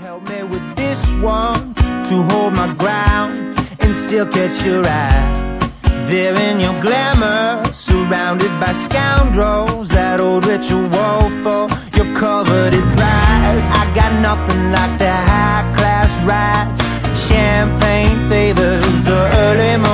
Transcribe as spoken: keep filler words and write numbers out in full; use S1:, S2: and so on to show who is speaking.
S1: help me with this one, to hold my ground and still catch your eye. There in your glamour, surrounded by scoundrels, that old ritual woeful, you're covered in prize. I got nothing like the high class rides, champagne favors, the early